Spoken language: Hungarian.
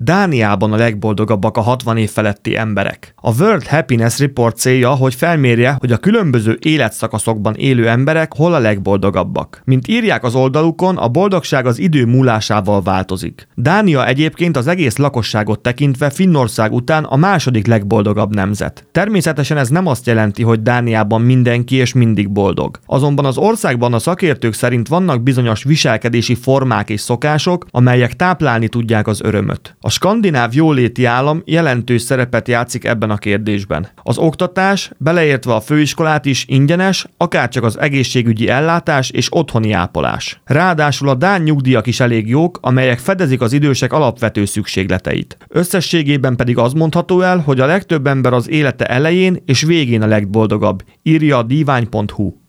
Dániában a legboldogabbak a 60 év feletti emberek. A World Happiness Report célja, hogy felmérje, hogy a különböző életszakaszokban élő emberek hol a legboldogabbak. Mint írják az oldalukon, a boldogság az idő múlásával változik. Dánia egyébként az egész lakosságot tekintve Finnország után a második legboldogabb nemzet. Természetesen ez nem azt jelenti, hogy Dániában mindenki és mindig boldog. Azonban az országban a szakértők szerint vannak bizonyos viselkedési formák és szokások, amelyek táplálni tudják az örömöt. A skandináv jóléti állam jelentős szerepet játszik ebben a kérdésben. Az oktatás, beleértve a főiskolát is ingyenes, akárcsak az egészségügyi ellátás és otthoni ápolás. Ráadásul a dán nyugdíjak is elég jók, amelyek fedezik az idősek alapvető szükségleteit. Összességében pedig az mondható el, hogy a legtöbb ember az élete elején és végén a legboldogabb, írja a divány.hu.